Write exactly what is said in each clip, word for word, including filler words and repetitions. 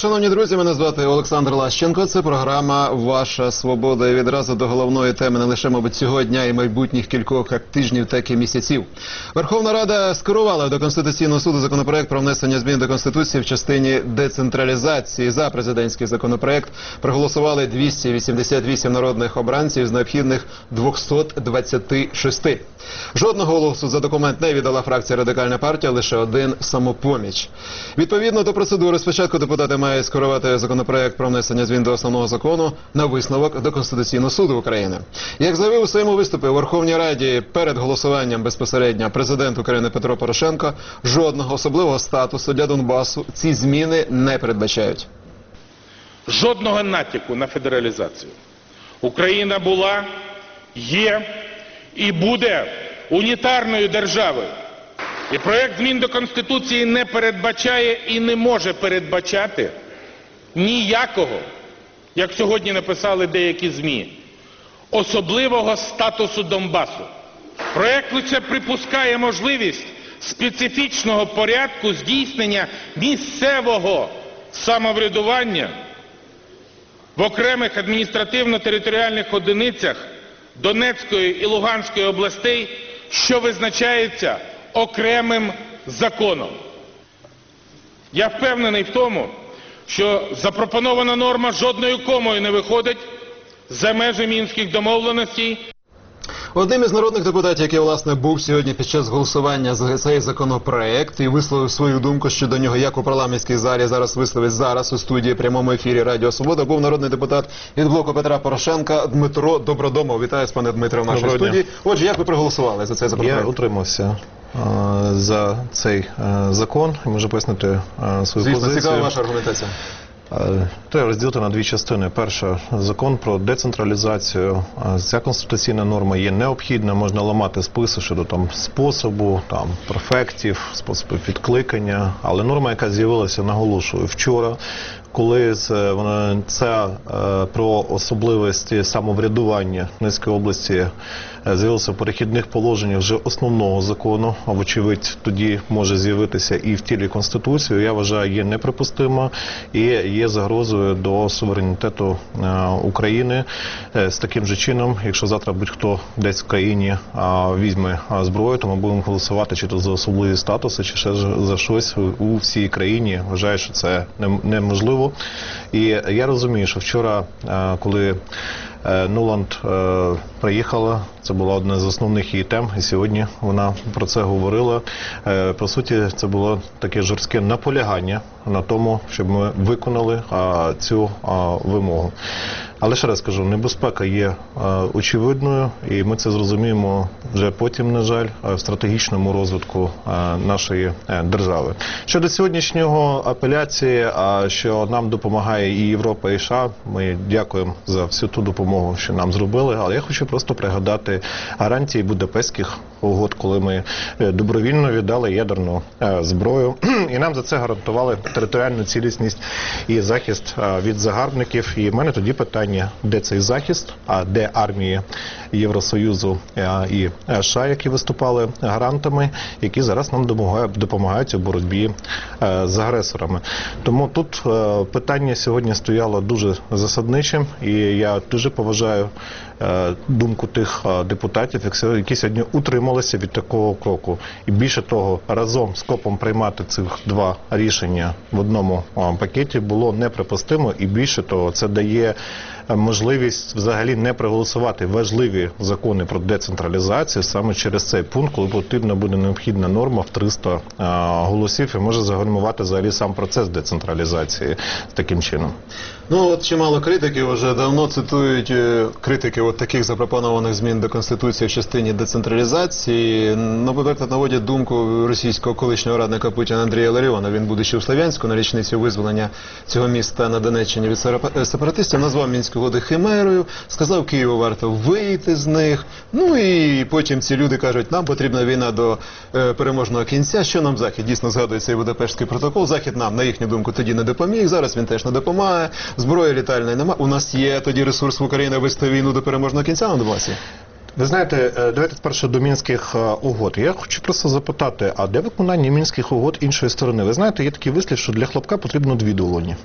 шановні друзі, мене звати Олександр Лащенко. Це програма «Ваша свобода». І відразу до головної теми не лише, мабуть, цього дня і майбутніх кількох як тижнів, так і місяців. Верховна Рада скерувала до Конституційного суду законопроект про внесення змін до Конституції в частині децентралізації. За президентський законопроект проголосували двісті вісімдесят вісім народних обранців з необхідних двохсот двадцяти шести. Жодного голосу за документ не віддала фракція «Радикальна партія», лише один «Самопоміч». Відповідно до процедури, спочатку депутати мають скерувати законопроект про внесення змін до основного закону на висновок до Конституційного суду України. Як заявив у своєму виступі у Верховній Раді перед голосуванням безпосередньо президент України Петро Порошенко, жодного особливого статусу для Донбасу ці зміни не передбачають. Жодного натяку на федералізацію. Україна була, є і буде унітарною державою. І проект змін до Конституції не передбачає і не може передбачати ніякого, як сьогодні написали деякі ЗМІ, особливого статусу Донбасу. Проект лише припускає можливість специфічного порядку здійснення місцевого самоврядування в окремих адміністративно-територіальних одиницях Донецької і Луганської областей, що визначається окремим законом. Я впевнений в тому, що запропонована норма жодною комою не виходить за межі Мінських домовленостей. Одним із народних депутатів, який, власне, був сьогодні під час голосування за цей законопроект і висловив свою думку щодо нього, як у парламентській залі зараз висловить зараз у студії прямому ефірі Радіо Свобода, був народний депутат від блоку Петра Порошенка Дмитро Добродомов. Вітаю, пане Дмитре, в нашій студії. Отже, як ви проголосували за цей законопроект? Я утримався за цей закон і можу пояснити свою Звісно, позицію. Звісно, цікава ваша аргументація. Треба розділити на дві частини. Перша – закон про децентралізацію. Ця конституційна норма є необхідна, можна ламати списи щодо там способу, там префектів, способу відкликання. Але норма, яка з'явилася, наголошую, вчора, коли це, вона, це про особливості самоврядування Донецької області з'явилося в перехідних положеннях вже основного закону, а вочевидь тоді може з'явитися і в тілі Конституції, я вважаю, є неприпустимо і є загрозою до суверенітету України. З таким же чином, якщо завтра будь-хто десь в країні візьме зброю, то ми будемо голосувати чи то за особливі статуси, чи ще за щось у всій країні. Вважаю, що це неможливо. І я розумію, що вчора, коли Нуланд приїхала, це була одна з основних її тем, і сьогодні вона про це говорила. По суті, це було таке жорстке наполягання на тому, щоб ми виконали цю вимогу. Але ще раз кажу, небезпека є очевидною, і ми це зрозуміємо вже потім, на жаль, в стратегічному розвитку нашої держави. Щодо сьогоднішнього апеляції, що нам допомагає і Європа, і США, ми дякуємо за всю ту допомогу, що нам зробили, але я хочу просто пригадати гарантії Будапештських угод, коли ми добровільно віддали ядерну зброю, і нам за це гарантували територіальну цілісність і захист від загарбників. І в мене тоді питання, де цей захист, а де армії Євросоюзу і США, які виступали гарантами, які зараз нам допомагають у боротьбі з агресорами. Тому тут питання сьогодні стояло дуже засадничим, і я дуже поважаю думку тих депутатів, які сьогодні утрималися від такого кроку. І більше того, разом з КОПом приймати цих два рішення в одному пакеті було неприпустимо, і більше того, це дає можливість взагалі не проголосувати важливі закони про децентралізацію саме через цей пункт, коли потрібна буде необхідна норма в триста голосів і може загальмувати взагалі сам процес децентралізації таким чином. Ну, от чимало критиків вже давно цитують критики от таких запропонованих змін до Конституції в частині децентралізації. Наприклад, наводять думку російського колишнього радника Путіна Андрія Ларіона. Він, будучи у Слов'янську на річницю визволення цього міста на Донеччині від сепаратистів, назвав Мінські угоди химерою, сказав, Києву варто вийти з них. Ну і потім ці люди кажуть, нам потрібна війна до е, переможного кінця. Що нам Захід? Дійсно згадує цей Будапештський протокол. Захід нам, на їхню думку, тоді не допоміг, зараз він теж не допомагає. Зброї літальної нема. У нас є тоді ресурс в Україні вести війну до переможного кінця на Донбасі? Ви знаєте, давайте спершу до Мінських угод. Я хочу просто запитати, а де виконання Мінських угод іншої сторони? Ви знаєте, є такий вислів, що для хлопка потрібно дві долоні.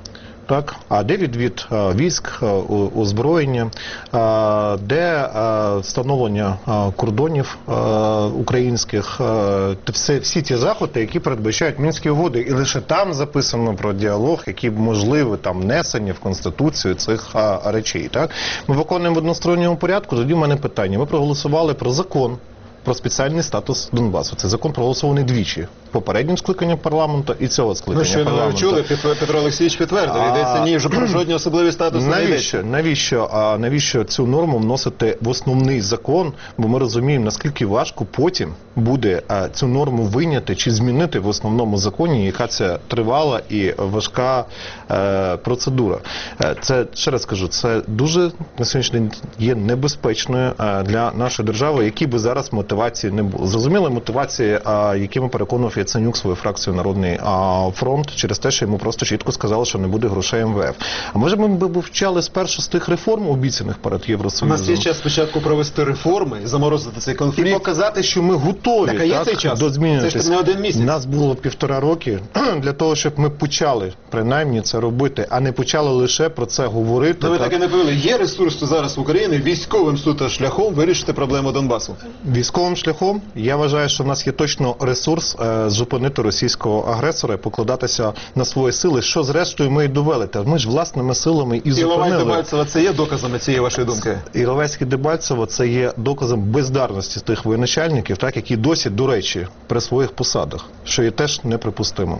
так? А де відвід е, військ, е, у- озброєння, е, де е, встановлення е, кордонів е, українських, е, та все, всі ті заходи, які передбачають Мінські угоди. І лише там записано про діалог, які можливі там внесення в Конституцію цих е, речей. Так? Ми виконуємо в односторонньому порядку, тоді в мене питання. Ми проголосували про закон про спеціальний статус Донбасу. Це закон проголосований двічі. Попереднім скликанням парламенту і цього Ну, скликання що ви парламенту. чули, Петро Петро Олексійович підтвердив, йдеться ні вже про жодні особливі статуси не Навіщо? йдеться. Навіщо? А навіщо цю норму вносити в основний закон? Бо ми розуміємо, наскільки важко потім буде а, цю норму вийняти чи змінити в основному законі, яка це тривала і важка е, процедура. Е, Це, ще раз кажу, це дуже на сьогоднішній день є небезпечною е, для нашої держави, які би зараз мотивації не було. Зрозуміли мотивації, а, якими переконував Яценюк свою фракцію Народний а, фронт, через те, що йому просто чітко сказали, що не буде грошей ем ве еф. А може ми б вчали спершу з тих реформ, обіцяних перед У Євросоюзом? нас є час спочатку провести реформи, заморозити цей І конфлікт. показати, що ми готові Так, а є так, цей час? до зміни. Це ж не один місяць. У нас було півтора роки для того, щоб ми почали принаймні це робити, а не почали лише про це говорити. Ну, ви так. так і не повели. Є ресурс зараз в Україні військовим суто шляхом вирішити проблему Донбасу? Військовим шляхом, я вважаю, що в нас є точно ресурс е, зупинити російського агресора і покладатися на свої сили, що зрештою ми і довели. Та ми ж власними силами і Іловайськ зупинили. Дебальцево – це є доказами цієї вашої думки? Іловайськ і Дебальцево – це є доказом бездарності тих воєначальників, так, які досі, до речі, при своїх посадах, що є теж неприпустимо.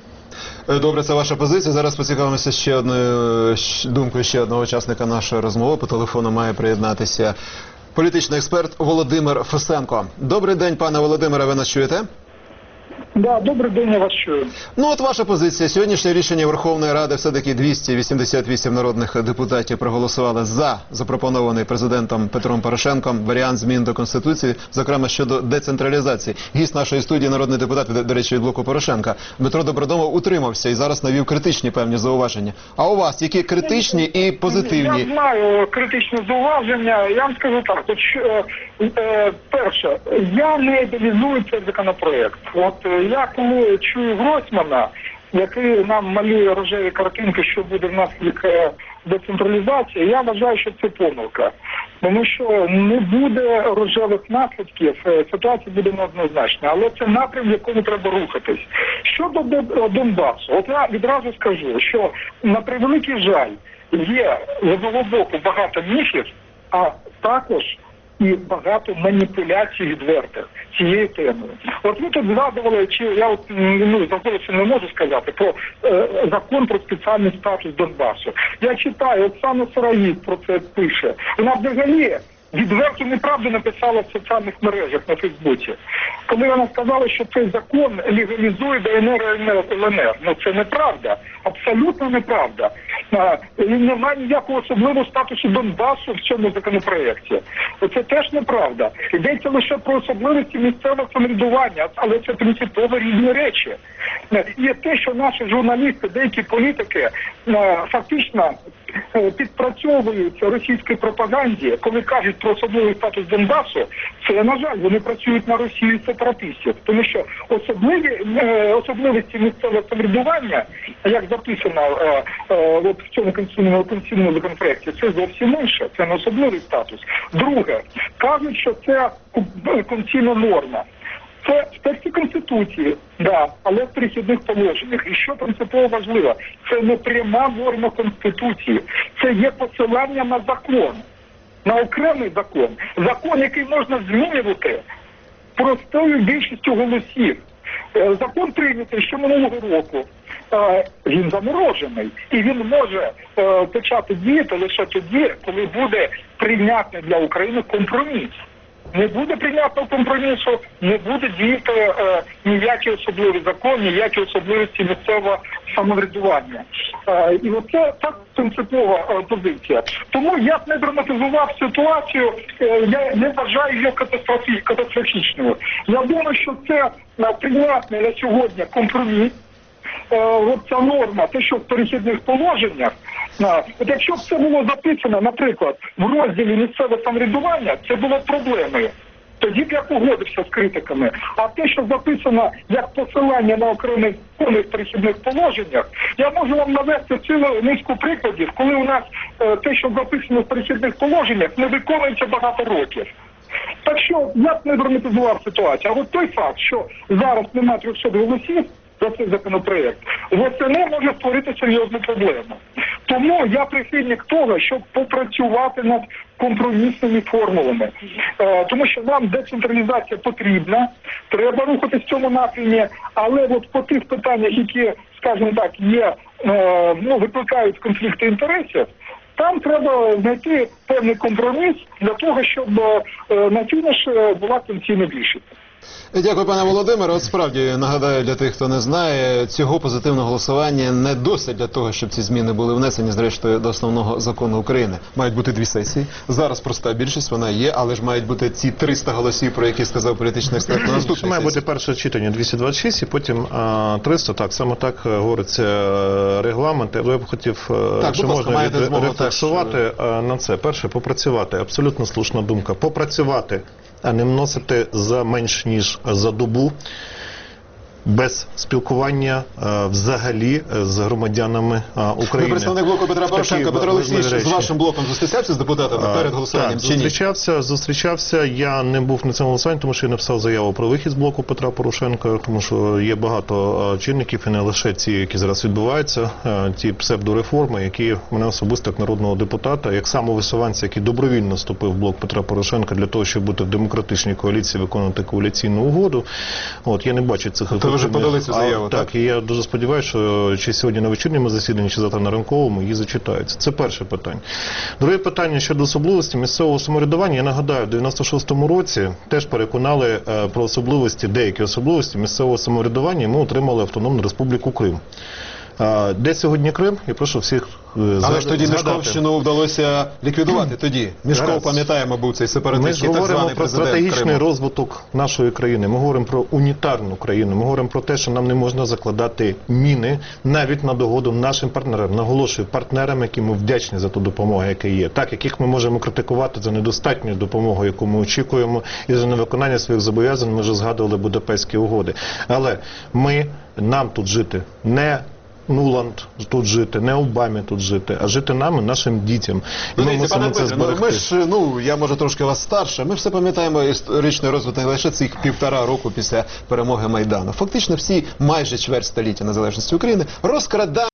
Е, Добре, це ваша позиція. Зараз поцікавимося ще одною щ- думкою ще одного учасника нашої розмови. По телефону має приєднатися політичний експерт Володимир Фесенко. Добрий день, пане Володимире, ви нас чуєте? Да, добрий день, я вас чую. Ну от ваша позиція. Сьогоднішнє рішення Верховної Ради, все-таки двісті вісімдесят вісім народних депутатів проголосували за запропонований президентом Петром Порошенком варіант змін до Конституції, зокрема щодо децентралізації. Гість нашої студії, народний депутат, до речі, від блоку Порошенка, Дмитро Добродомов утримався і зараз навів критичні певні зауваження. А у вас які критичні і позитивні? Я знаю критичне зауваження. Я вам скажу так, от, е, е, перше, я не ідеалізую цей законопроект. От е, я коли чую Гройсмана, який нам малює рожеві картинки, що буде внаслідок е, децентралізації, я вважаю, що це помилка. Тому що не буде рожевих наслідків, е, ситуація буде неоднозначна. Але це напрям, в якому треба рухатись. Щодо Дон- Донбасу, от я відразу скажу, що на превеликий жаль є з одного боку багато міфів, а також і багато маніпуляцій відвертих цією темою. От ви тут згадували, чи я от ну заголосу не можу сказати про е, закон про спеціальний статус Донбасу. Я читаю, от саме Сараїд про це пише. Вона взагалі відверто неправду написала в соціальних мережах на Фейсбуці. Коли вона сказала, що цей закон легалізує Де Ен Ер і Ел Ен Ер. Ну це неправда. Абсолютно неправда. А, і немає ніякого особливого статусу Донбасу в цьому законопроєкті. Це теж неправда. Йдеться лише про особливості місцевого самоврядування, але це принципово різні речі. І те, що наші журналісти, деякі політики фактично підпрацьовують російській пропаганді, коли кажуть про особливий статус Донбасу, це, на жаль, вони працюють на Росію сепаратистів. Тому що особливі, особливості місцевого самоврядування, як записано е, е, от в цьому конституційному, конституційному законопроекті, це зовсім інше, це не особливий статус. Друге, кажуть, що це конституційна норма. Це в тексті Конституції, да, але в перехідних положеннях. І що принципово важливо, це не пряма норма Конституції, це є посилання на закон, на окремий закон. Закон, який можна змінювати простою більшістю голосів. Закон прийнятий ще минулого року. Він заморожений. І він може почати діяти лише тоді, коли буде прийнятний для України компроміс. Не буде прийнятного компромісу, не буде діяти е, ніякий особливий закон, ніякі особливості місцевого самоврядування. Е, і оце так принципова е, позиція. Тому я б не драматизував ситуацію, е, я не вважаю її катастрофі, катастрофічною. Я думаю, що це е, прийнятний на сьогодні компроміс. Е, от ця норма, те, що в перехідних положеннях, а, от якщо б це було записано, наприклад, в розділі місцеве самоврядування, це було б проблемою. тоді б я погодився з критиками. А те, що записано як посилання на окремих перехідних положеннях, я можу вам навести цілу низку прикладів, коли у нас е, те, що записано в перехідних положеннях, не виконується багато років. Так що я б не драматизував ситуацію. А от той факт, що зараз немає трьохсот голосів за цей законопроект, восени може створити серйозну проблему. Тому я прихильник того, щоб попрацювати над компромісними формулами. Е, тому що нам децентралізація потрібна, треба рухатись в цьому напрямі, але от по тих питаннях, які, скажімо так, є, е, ну, викликають конфлікти інтересів, там треба знайти певний компроміс для того, щоб е, на фініш була конституційна більшість. Дякую, пане Володимире. От справді, нагадаю для тих, хто не знає, цього позитивного голосування не досить для того, щоб ці зміни були внесені, зрештою, до основного закону України. Мають бути дві сесії. Зараз проста більшість, вона є, але ж мають бути ці триста голосів, про які сказав політичний експерт на наступній Має сесії. бути перше читання двісті двадцять шість і потім а, триста. Так, саме так говориться регламент. Я б хотів, так, що ласка, можна від, змогу рефлексувати теж... на це. Перше, попрацювати. Абсолютно слушна думка. Попрацювати, а не вносити за менш ніж за добу, без спілкування а, взагалі з громадянами а, України. Ви представник блоку Петра Порошенка. Петро Олексійович з вашим блоком зустрічався з депутатами а, перед голосуванням? Так, чи ні? зустрічався, зустрічався. Я не був на цьому голосуванні, тому що я написав заяву про вихід з блоку Петра Порошенка, тому що є багато а, чинників, і не лише ці, які зараз відбуваються, а, ті псевдореформи, які мене особисто як народного депутата, як самовисуванця, який добровільно вступив в блок Петра Порошенка для того, щоб бути в демократичній коаліції, виконувати коаліційну угоду. От, я не бачу цих... То ви вже подали цю заяву, а, так? Так, і я дуже сподіваюся, що чи сьогодні на вечірньому засіданні, чи завтра на ранковому її зачитаються. Це перше питання. Друге питання щодо особливості місцевого самоврядування. Я нагадаю, в дев'яносто шостому році теж переконали е, про особливості, деякі особливості місцевого самоврядування, і ми отримали Автономну Республіку Крим. А, де сьогодні Крим? Я прошу всіх згадати. Але ж тоді Мішковщину вдалося ліквідувати тоді. Мішков, пам'ятаємо, був цей сепаратистський так званий президент Криму. Ми говоримо про стратегічний розвиток нашої країни. Ми говоримо про унітарну країну. Ми говоримо про те, що нам не можна закладати міни навіть на догоду нашим партнерам. Наголошую, партнерам, яким ми вдячні за ту допомогу, яка є. Так, яких ми можемо критикувати за недостатню допомогу, яку ми очікуємо, і за невиконання своїх зобов'язань. Ми вже згадували Будапештські угоди. Але ми, нам тут жити не Нуланд тут жити, не Обамі тут жити, а жити нам і нашим дітям. І Ну, ми дивіться, мусимо пане це Петре, ну, зберегти. ми ж, ну, я може трошки вас старше, ми ж все пам'ятаємо історичний розвиток не лише цих півтора року після перемоги Майдану. Фактично всі майже чверть століття незалежності України розкрадання,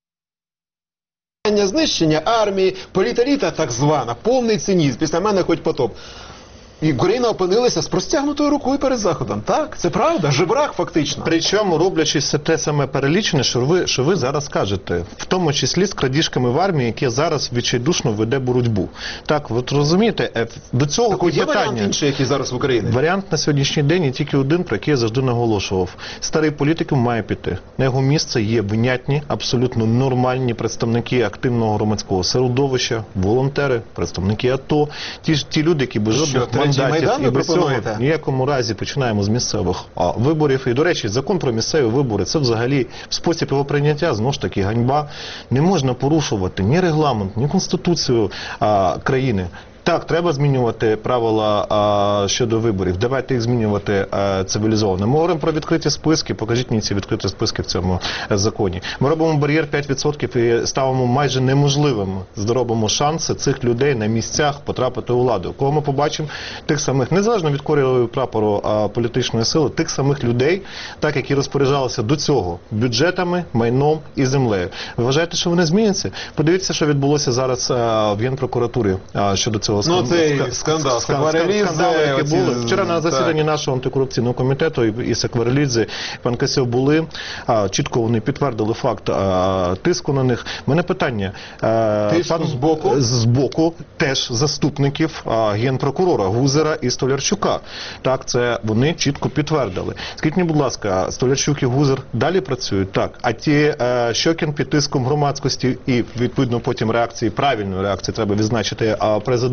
знищення армії, політеліта так звана, повний цинізм, після мене хоч потоп. І Україна опинилася з простягнутою рукою перед Заходом. Так, це правда, жебрак фактично. Причому, роблячи все те саме перелічене, що ви, що ви зараз кажете, в тому числі з крадіжками в армії, яке зараз відчайдушно веде боротьбу. Так, ви розумієте, до цього так, і є питання. варіант інший, який зараз в Україні? Варіант на сьогоднішній день є тільки один, про який я завжди наголошував. Старий політик має піти. На його місце є винятні, абсолютно нормальні представники активного громадського середовища, волонтери, представники АТО, ті, ті люди, які без жодних Майдан і ви без цього пропонуєте? в ніякому разі починаємо з місцевих а, виборів. І, до речі, закон про місцеві вибори – це взагалі спосіб його прийняття, знову ж таки, ганьба. Не можна порушувати ні регламент, ні конституцію а, країни. Так, треба змінювати правила а, щодо виборів. Давайте їх змінювати а, цивілізовано. Ми говоримо про відкриті списки. Покажіть мені ці відкриті списки в цьому а, законі. Ми робимо бар'єр п'ять відсотків і ставимо майже неможливим, зробимо шанси цих людей на місцях потрапити у владу. Кого ми побачимо? Тих самих, незалежно від кольору прапору а, політичної сили, тих самих людей, так, які розпоряджалися до цього бюджетами, майном і землею. Ви вважаєте, що вони зміняться? Подивіться, що відбулося зараз а, в Генпрокуратурі а, щодо цього. Ну, цей скандал, Сакварелідзе, скандали, які оці, були. Вчора на засіданні так. нашого антикорупційного комітету і, і Сакварелідзе, і пан Касьов були, а, чітко вони підтвердили факт а, тиску на них. У мене питання. А, Тиску пан, з боку? З боку теж заступників а, генпрокурора Гузера і Столярчука. Так, це вони чітко підтвердили. Скажіть мені, будь ласка, Столярчук і Гузер далі працюють? Так. А ті а, Щокін під тиском громадськості і, відповідно, потім реакції, правильної реакції, треба відзначити, а президент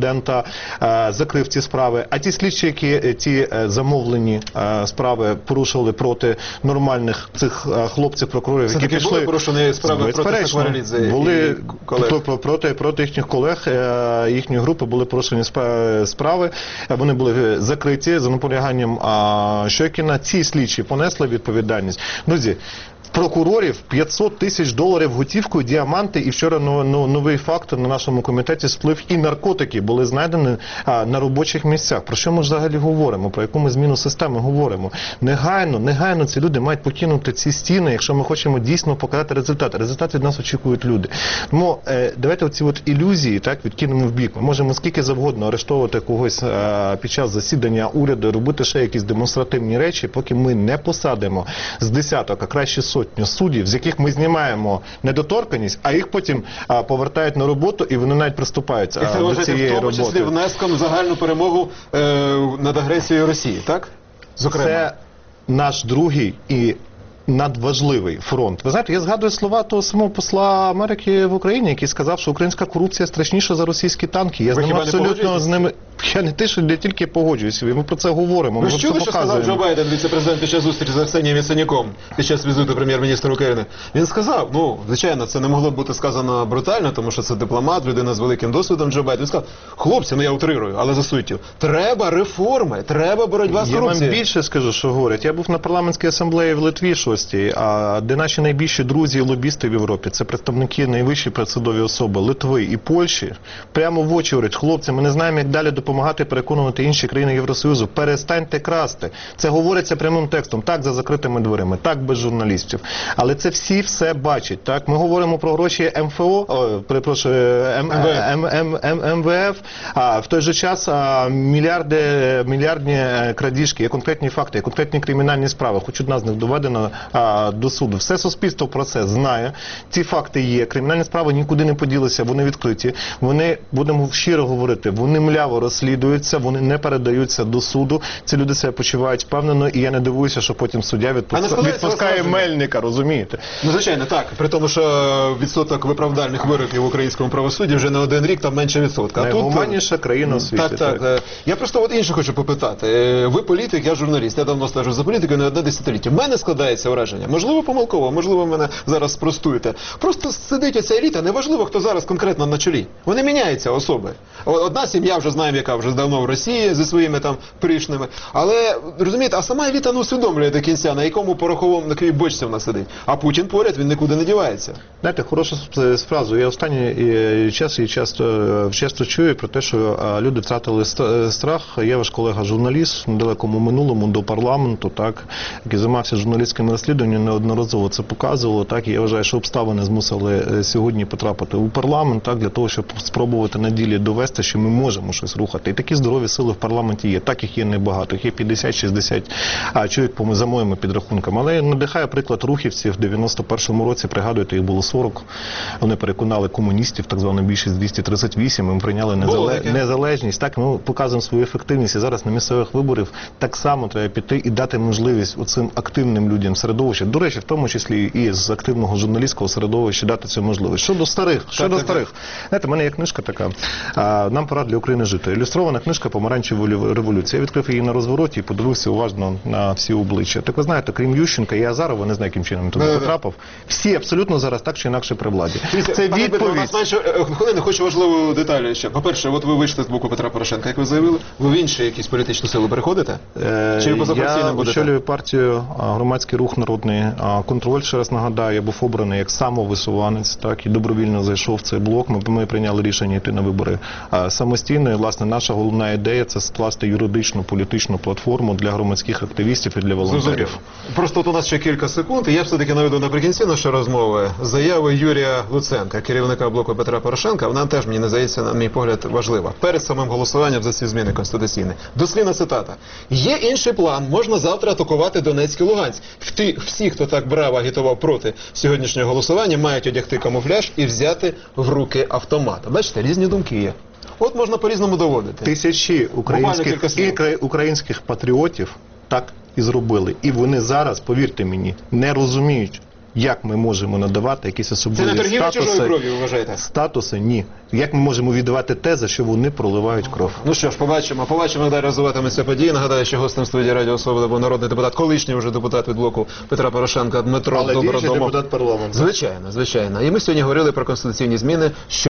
президента, е, закрив ці справи. А ті слідчі, які ті е, замовлені е, справи порушували проти нормальних цих е, хлопців, прокурорів, які Все-таки пішли... були порушені справи проти Безперечно, Сакварелідзе були і колег? Тобто проти, проти їхніх колег, е, їхньої групи були порушені спа- справи. Вони були закриті за наполяганням а, Щокіна. Ці слідчі понесли відповідальність. Друзі, прокурорів п'ятсот тисяч доларів готівкою, діаманти, і вчора ну, ну, новий факт на нашому комітеті сплив, і наркотики були знайдені а, на робочих місцях. Про що ми взагалі говоримо? Про яку ми зміну системи говоримо? Негайно, негайно ці люди мають покинути ці стіни, якщо ми хочемо дійсно показати результат. Результат від нас очікують люди. Тому е, давайте оці от ілюзії так відкинемо в бік. Ми можемо скільки завгодно арештовувати когось е, під час засідання уряду, робити ще якісь демонстративні речі, поки ми не посадимо з десяток, а краще сотню суддів, з яких ми знімаємо недоторканність, а їх потім а, повертають на роботу, і вони навіть приступають І це а, до вважаєте цієї в тому роботи. числі внеском в загальну перемогу е, над агресією Росії, так? Зокрема. Це наш другий і надважливий фронт. Ви знаєте, я згадую слова того самого посла Америки в Україні, який сказав, що українська корупція страшніша за російські танки. Я Ви з ним хіба не абсолютно погоджуєтесь? з ними... Я не те, що не тільки погоджуюся, ми про це говоримо. Ви ми ж це чули, що сказав показуємо. Джо Байден, віце-президент, під час зустрічі з Арсенієм Яценюком, під час візиту прем'єр-міністра України? Він сказав, ну, звичайно, це не могло б бути сказано брутально, тому що це дипломат, людина з великим досвідом, Джо Байден. Він сказав, хлопці, ну я утрирую, але за суттю, треба реформи, треба боротьба з Я вам корупцією. більше скажу, що говорять. Я був на парламентській асамблеї в Литві шостій, а де наші найбільші друзі і лобісти в Європі, це представники найвищі посадові особи Литви і Польщі, прямо в очі говорять, хлопці, ми не знаємо, як далі допомагати переконувати інші країни Євросоюзу. Перестаньте красти. Це говориться прямим текстом, так за закритими дверима, так без журналістів. Але це всі все бачать. Так, ми говоримо про гроші ем еф о, о перепрошую, М- М- М- М- ем ве еф, а в той же час а, мільярди, мільярдні е, крадіжки, є конкретні факти, є конкретні кримінальні справи, хоч одна з них доведена а, до суду. Все суспільство про це знає. Ці факти є. Кримінальні справи нікуди не поділися, вони відкриті. Вони, будемо щиро говорити, вони мляво розслідуються, вони не передаються до суду. Ці люди себе почувають впевнено, і я не дивуюся, що потім суддя А не відпуска... складається відпускає враження? Мельника, розумієте? Ну, звичайно, так. При тому, що відсоток виправдальних вироків в українському правосудді вже не один рік, там менше відсотка. А тут... Найгуманніша країна у світі. Так, так. Е, Я просто от інше хочу попитати. Е, Ви політик, я журналіст, я давно стежу за політикою, не одне десятиліття. У мене складається враження, можливо помилково, можливо мене зараз спростуєте. Просто сидить оця еліта, неважливо, хто зараз конкретно на чолі. Вони міняються особи. О- Одна сім'я вже знаємо, яка вже давно в Росії зі своїми там пришними. Але, розумієте, а сама еліта не усвідомлює до кінця, на якому пороховому, на якій бочці вона сидить. А Путін поряд, він нікуди не дівається. Знаєте, хороша фразу. Я останній е, час і часто, е, часто чую про те, що е, люди втратили ст- е, страх. Я ваш колега-журналіст в недалекому минулому до парламенту, так, який займався журналістськими розслідуваннями, неодноразово це показувало. Так, і я вважаю, що обставини змусили е, сьогодні потрапити у парламент, так, для того, щоб спробувати на ділі довести, що ми можемо щось рухати. І такі здорові сили в парламенті є. Так, їх є небагато. Їх є п'ятдесят-шістдесят а, чоловік, по за моїми підрахунками. Але надихає приклад рухівців в дев'яносто першому році. Пригадуєте, їх було сорок. Вони переконали комуністів, так звану більшість двісті тридцять вісім. Ми прийняли Було незале- таке. незалежність. Так, ми показуємо свою ефективність. І зараз на місцевих виборах так само треба піти і дати можливість оцим активним людям середовища. До речі, в тому числі і з активного журналістського середовища дати цю можливість. Щодо старих, щодо так, старих. Знаєте, в мене є книжка така. а, Нам пора для України жити. Ілюстрована книжка «Помаранчева революція». Я відкрив її на розвороті і подивився уважно на всі обличчя. Так ви знаєте, крім Ющенка і Азарова, не знаю, яким чином він туди Да-да-да. потрапив, всі абсолютно зараз так чи інакше при владі. Дивіться, Це пане Дмитро, у нас відповідь. менше е, хвилини, хочу важливу деталь ще. По-перше, от ви вийшли з боку Петра Порошенка, як ви заявили. Ви в інші якісь політичні сили переходите? Е, Чи ви позафракційним Я будете? очолюю партію а, «Громадський рух народний а, контроль». Ще раз нагадаю, я був обраний як самовисуванець, так, і добровільно зайшов в цей блок. Ми, ми прийняли рішення йти на вибори а, самостійно. І, власне, наша головна ідея – це скласти юридичну, політичну платформу для громадських активістів і для волонтерів. Зрозумів. Просто от у нас ще кілька секунд, і я все-таки наведу наприкінці нашої розмови заяви Юрія Луценка, керівника блоку Петра Порошенка. Вона теж, мені не здається, на мій погляд, важлива. Перед самим голосуванням за ці зміни конституційні. Дослівна цитата. Є інший план, можна завтра атакувати Донецьк і Луганськ. Вти, всі, хто так браво агітував проти сьогоднішнього голосування, мають одягти камуфляж і взяти в руки автомат. Бачите, різні думки є. От можна по-різному доводити. Тисячі кілька українських, слів. і кра- українських патріотів так і зробили. І вони зараз, повірте мені, не розуміють, Як ми можемо надавати якісь Це особливі не торгівля чужою статуси? кров'ю, ви вважаєте? Статуси? Ні. Як ми можемо віддавати те, за що вони проливають кров? Ну що ж, побачимо. Побачимо, як далі розвиватиметься події. Нагадаю, що гостем студії Радіо Свобода був народний депутат, колишній вже депутат від блоку Петра Порошенка Дмитро Але діючий Добродомов. депутат парламенту. Звичайно, звичайно. І ми сьогодні говорили про конституційні зміни, що